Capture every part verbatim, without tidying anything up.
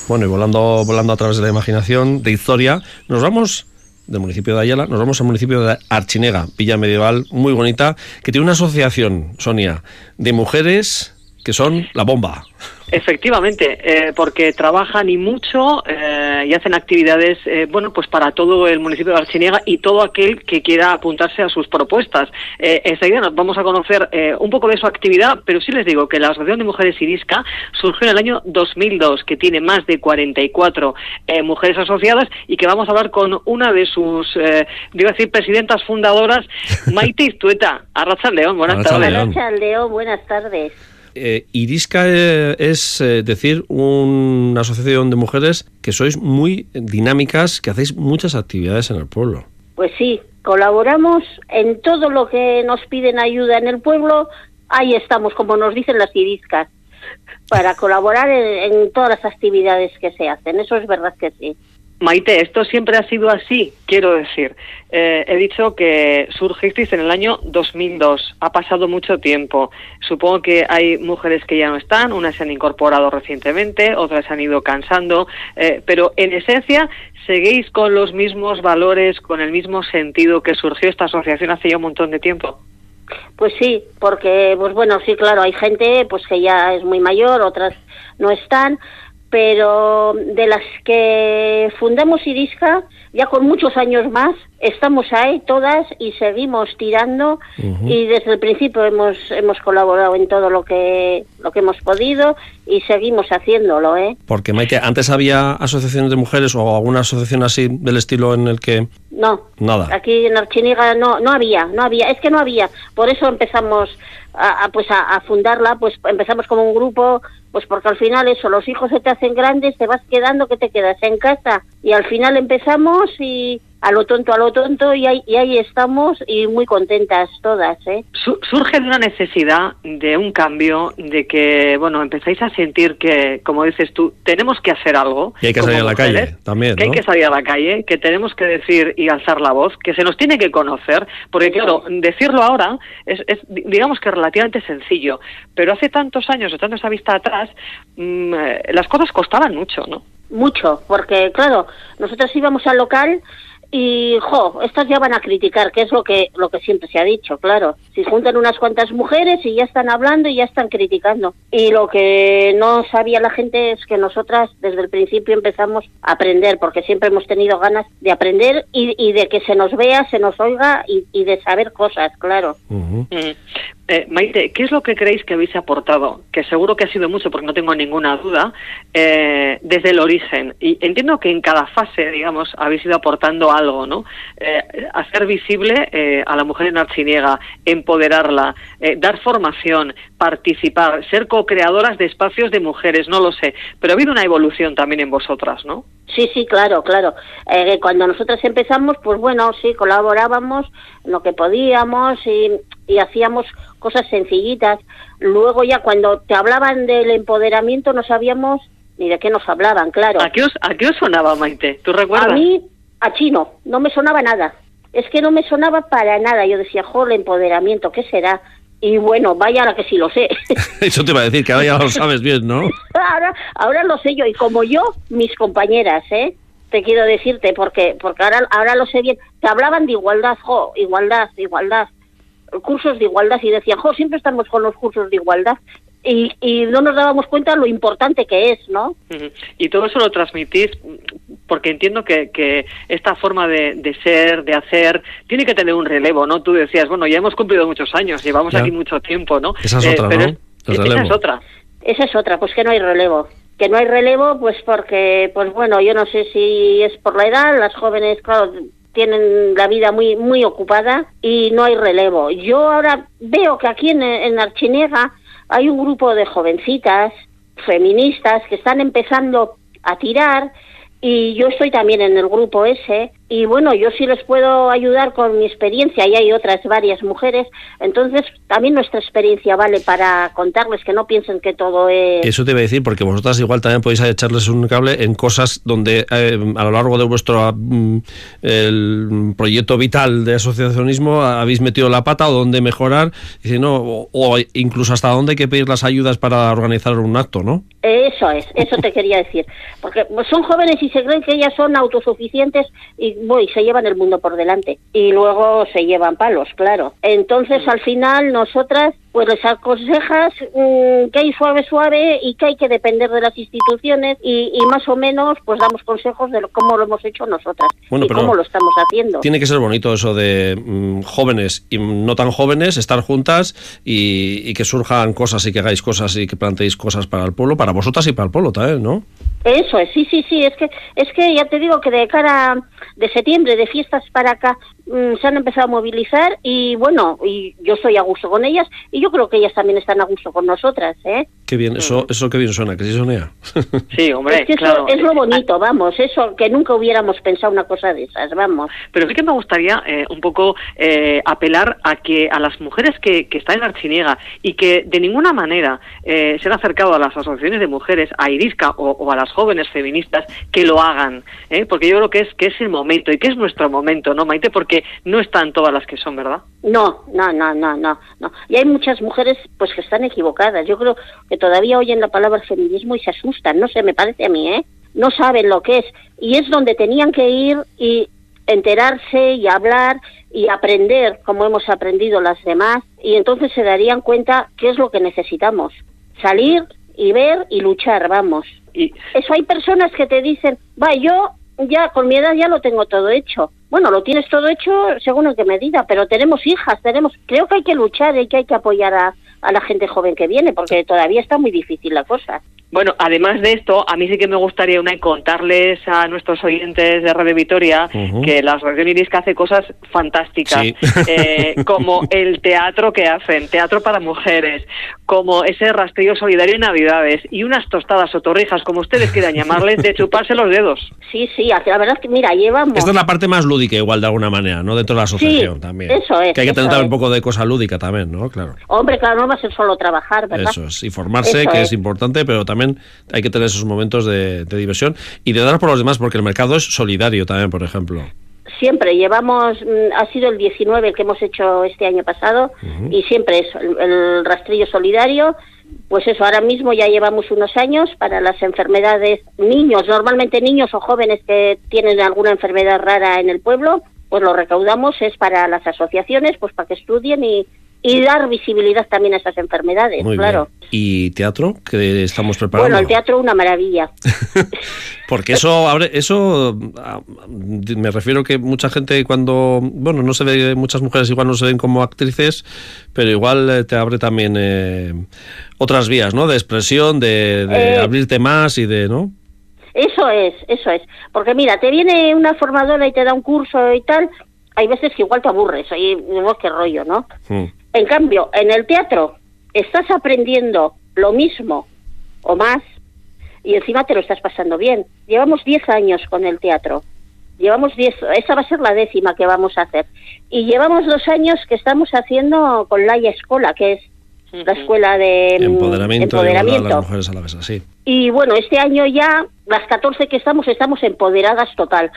Bueno, y volando, volando a través de la imaginación, de historia, nos vamos del municipio de Ayala, nos vamos al municipio de Archinega, villa medieval muy bonita, que tiene una asociación, Sonia, de mujeres que son la bomba. Efectivamente, eh, porque trabajan y mucho eh, y hacen actividades, eh, bueno, pues para todo el municipio de Archinega y todo aquel que quiera apuntarse a sus propuestas. Eh, enseguida nos vamos a conocer eh, un poco de su actividad, pero sí les digo que la Asociación de Mujeres Irisca surgió en el año dos mil dos, que tiene más de cuarenta y cuatro eh, mujeres asociadas y que vamos a hablar con una de sus, eh, digo decir, presidentas fundadoras, Maite Iztueta. Arratsaldeon, buenas tardes. Arratsaldeon, buenas tardes. Eh, Irisca eh, es eh, decir, una asociación de mujeres que sois muy dinámicas, que hacéis muchas actividades en el pueblo. Pues sí, colaboramos en todo lo que nos piden ayuda en el pueblo, ahí estamos, como nos dicen las iriscas, para colaborar en, en todas las actividades que se hacen, eso es verdad que sí. Maite, esto siempre ha sido así, quiero decir. Eh, he dicho que surgisteis en el año dos mil dos. Ha pasado mucho tiempo. Supongo que hay mujeres que ya no están, unas se han incorporado recientemente, otras se han ido cansando, eh, pero en esencia seguís con los mismos valores, con el mismo sentido que surgió esta asociación hace ya un montón de tiempo. Pues sí, porque, pues bueno, sí, claro, hay gente pues que ya es muy mayor, otras no están, pero de las que fundamos Irisca, ya con muchos años más, estamos ahí todas y seguimos tirando. Uh-huh. Y desde el principio hemos hemos colaborado en todo lo que lo que hemos podido y seguimos haciéndolo, ¿eh? Porque, Maite, ¿antes había asociaciones de mujeres o alguna asociación así del estilo en el que...? No, nada. Aquí en Archinega no no había, no había, es que no había, por eso empezamos a, a pues a, a fundarla, pues empezamos como un grupo, pues porque al final eso, los hijos se te hacen grandes, te vas quedando, que te quedas en casa, y al final empezamos y a lo tonto, a lo tonto, y ahí, y ahí estamos, y muy contentas todas, ¿eh? Surge de una necesidad, de un cambio, de que, bueno, empezáis a sentir que, como dices tú, tenemos que hacer algo. Y hay que salir a la calle también, Que ¿no? hay que salir a la calle, que tenemos que decir y alzar la voz, que se nos tiene que conocer, porque claro, decirlo ahora es, es digamos que relativamente sencillo, pero hace tantos años, echando esa vista atrás, mmm, las cosas costaban mucho, ¿no? Mucho, porque claro, nosotros íbamos al local y, jo, estas ya van a criticar, que es lo que lo que siempre se ha dicho, claro. Si juntan unas cuantas mujeres y ya están hablando y ya están criticando. Y lo que no sabía la gente es que nosotras desde el principio empezamos a aprender, porque siempre hemos tenido ganas de aprender y, y de que se nos vea, se nos oiga y, y de saber cosas, claro. Uh-huh. Mm. Eh, Maite, ¿qué es lo que creéis que habéis aportado? Que seguro que ha sido mucho, porque no tengo ninguna duda, eh, desde el origen. Y entiendo que en cada fase, digamos, habéis ido aportando algo, ¿no? Eh, hacer visible eh, a la mujer en Archinega, empoderarla, eh, dar formación, participar, ser co-creadoras de espacios de mujeres, no lo sé. Pero ha habido una evolución también en vosotras, ¿no? Sí, sí, claro, claro. Eh, cuando nosotros empezamos, pues bueno, sí, colaborábamos en lo que podíamos y, y hacíamos cosas sencillitas. Luego ya cuando te hablaban del empoderamiento no sabíamos ni de qué nos hablaban, claro. ¿A qué os, a qué os sonaba, Maite? ¿Tú recuerdas? A mí, a chino, no me sonaba nada. Es que no me sonaba para nada. Yo decía, joder, el empoderamiento, ¿qué será? Y bueno, vaya la que sí lo sé. Eso te iba a decir, que ahora ya lo sabes bien, ¿no? ahora, ahora lo sé yo, y como yo, mis compañeras, ¿eh? Te quiero decirte, porque porque ahora ahora lo sé bien. Te hablaban de igualdad, jo, igualdad, igualdad. Cursos de igualdad, y decían, jo, siempre estamos con los cursos de igualdad. Y, y no nos dábamos cuenta lo importante que es, ¿no? Uh-huh. Y todo eso lo transmitís, porque entiendo que, que esta forma de, de ser, de hacer, tiene que tener un relevo, ¿no? Tú decías, bueno, ya hemos cumplido muchos años, llevamos ya aquí mucho tiempo, ¿no? Esa es eh, otra, pero ¿no? Es, esa es otra. Esa es otra, pues que no hay relevo. Que no hay relevo, pues porque, pues bueno, yo no sé si es por la edad, las jóvenes, claro, tienen la vida muy muy ocupada y no hay relevo. Yo ahora veo que aquí en, en Archinega hay un grupo de jovencitas feministas que están empezando a tirar, y yo estoy también en el grupo ese, y bueno, yo sí les puedo ayudar con mi experiencia, y hay otras varias mujeres, entonces también nuestra experiencia vale para contarles, que no piensen que todo es... Eso te iba a decir, porque vosotras igual también podéis echarles un cable en cosas donde eh, a lo largo de vuestro mm, el proyecto vital de asociacionismo habéis metido la pata, o donde mejorar, y si no, o, o incluso hasta dónde hay que pedir las ayudas para organizar un acto, ¿no? Eso es, eso te quería decir, porque son jóvenes y se creen que ellas son autosuficientes y voy, se llevan el mundo por delante y luego se llevan palos, claro. Entonces al final nosotras pues les aconsejas mmm, que hay suave suave y que hay que depender de las instituciones y, y más o menos pues damos consejos de lo, cómo lo hemos hecho nosotras, bueno, y cómo lo estamos haciendo. Tiene que ser bonito eso de mmm, jóvenes y no tan jóvenes estar juntas y, y que surjan cosas y que hagáis cosas y que planteéis cosas para el pueblo, para vosotras y para el pueblo también, ¿no? Eso es, sí, sí, sí, es que es que ya te digo que de cara de septiembre, de fiestas para acá, mmm, se han empezado a movilizar y bueno, y yo estoy a gusto con ellas y yo creo que ellas también están a gusto con nosotras, ¿eh? Qué bien, eso, eso qué bien suena, que sí, Sonia. Sí, hombre, es que claro. Eso es lo bonito, vamos, eso que nunca hubiéramos pensado una cosa de esas, vamos. Pero sí que me gustaría eh, un poco eh, apelar a que a las mujeres que, que están en Artziniega y que de ninguna manera eh, se han acercado a las asociaciones de mujeres, a Irisca o, o a las jóvenes feministas, que lo hagan, ¿eh? Porque yo creo que es que es el momento y que es nuestro momento, ¿no, Maite? Porque no están todas las que son, ¿verdad? No, no, no, no, no, no. Y hay muchas mujeres pues que están equivocadas. Yo creo que todavía oyen la palabra feminismo y se asustan, no sé, me parece a mí, ¿eh? No saben lo que es. Y es donde tenían que ir y enterarse y hablar y aprender como hemos aprendido las demás, y entonces se darían cuenta qué es lo que necesitamos. Salir y ver y luchar, vamos. Y eso, hay personas que te dicen, va, yo ya con mi edad ya lo tengo todo hecho. Bueno, lo tienes todo hecho según en qué medida, pero tenemos hijas, tenemos... Creo que hay que luchar y que hay que apoyar a, a la gente joven que viene, porque todavía está muy difícil la cosa. Bueno, además de esto, a mí sí que me gustaría una contarles a nuestros oyentes de Radio Vitoria uh-huh. que la Asociación Irisca hace cosas fantásticas, sí. eh, como el teatro que hacen, teatro para mujeres, como ese rastrillo solidario en Navidades y unas tostadas o torrijas, como ustedes quieran llamarles, de chuparse los dedos. Sí, sí, la verdad es que, mira, llevamos... Esta es la parte más lúdica igual, de alguna manera, ¿no? Dentro de la asociación sí, también. Eso es. Que hay que tener es. un poco de cosa lúdica también, ¿no? Claro. Hombre, claro, no va a ser solo trabajar, ¿verdad? Eso es, y formarse, eso que es. es importante, pero también hay que tener esos momentos de, de diversión y de dar por los demás, porque el mercado es solidario también, por ejemplo. Siempre llevamos, ha sido el diecinueve el que hemos hecho este año pasado, uh-huh. y siempre es el, el rastrillo solidario. Pues eso, ahora mismo ya llevamos unos años para las enfermedades, niños, normalmente niños o jóvenes que tienen alguna enfermedad rara en el pueblo, pues lo recaudamos, es para las asociaciones, pues para que estudien y, y dar visibilidad también a esas enfermedades. Muy claro. Bien. ¿Y teatro? ¿Qué estamos preparando? Bueno, el teatro una maravilla. Porque eso abre, eso me refiero que mucha gente cuando, bueno, no se ve, muchas mujeres igual no se ven como actrices, pero igual te abre también eh, otras vías, ¿no? De expresión, de, de eh, abrirte más y de, ¿no? Eso es, eso es. Porque mira, te viene una formadora y te da un curso y tal, hay veces que igual te aburres, oye, no, qué rollo, ¿no? Hmm. En cambio, en el teatro estás aprendiendo lo mismo o más y encima te lo estás pasando bien. Llevamos diez años con el teatro. Llevamos diez, esa va a ser la décima que vamos a hacer. Y llevamos dos años que estamos haciendo con Laia Escola, que es la escuela de empoderamiento, empoderamiento. De las mujeres a la vez, sí. Y bueno, este año ya, las catorce que estamos, estamos empoderadas total.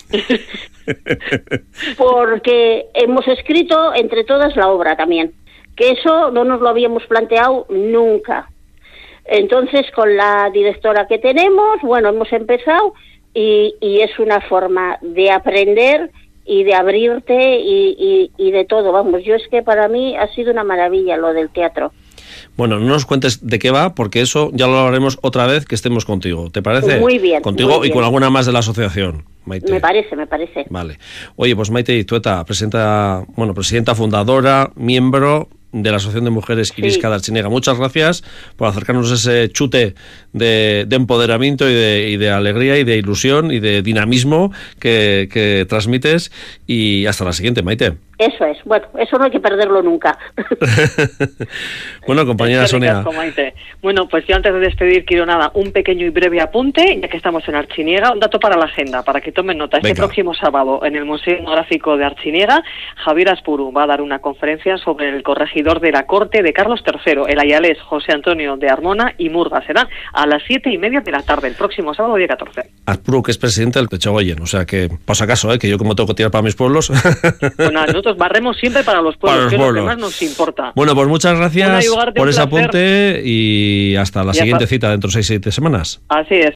Porque hemos escrito entre todas la obra también, que eso no nos lo habíamos planteado nunca. Entonces, con la directora que tenemos, bueno, hemos empezado y, y es una forma de aprender y de abrirte y, y, y de todo. Vamos, yo es que para mí ha sido una maravilla lo del teatro. Bueno, no nos cuentes de qué va, porque eso ya lo hablaremos otra vez que estemos contigo. ¿Te parece? Muy bien. Contigo muy y bien. con alguna más de la asociación, Maite. Me parece, me parece. Vale. Oye, pues Maite Itueta, presidenta, bueno, presidenta fundadora, miembro de la Asociación de Mujeres Irisca sí. de Artziniega. Muchas gracias por acercarnos ese chute de, de empoderamiento y de, y de alegría y de ilusión y de dinamismo que, que transmites. Y hasta la siguiente, Maite. Eso es, bueno, eso no hay que perderlo nunca. Bueno, compañera Sonia. Maite. Bueno, pues yo antes de despedir quiero nada, un pequeño y breve apunte, ya que estamos en Artziniega, un dato para la agenda, para que tomen nota. Este Venga. próximo sábado en el Museo Etnográfico de Artziniega, Javier Aspuru va a dar una conferencia sobre el corregidor de la corte de Carlos tercero, el ayalés José Antonio de Armona y Murga. Será a las siete y media de la tarde, el próximo sábado, día catorce. Aspuru, que es presidente del Pechagoyen, o sea que, por si acaso, ¿eh? que yo como tengo que tirar para mis pueblos. Bueno, nosotros barremos siempre para los pueblos, Para los que pueblos. es lo que más nos importa. Bueno, pues muchas gracias Bueno, Ugarte, por un ese placer. apunte y hasta la Y siguiente hasta- cita dentro de seis, siete semanas. Así es.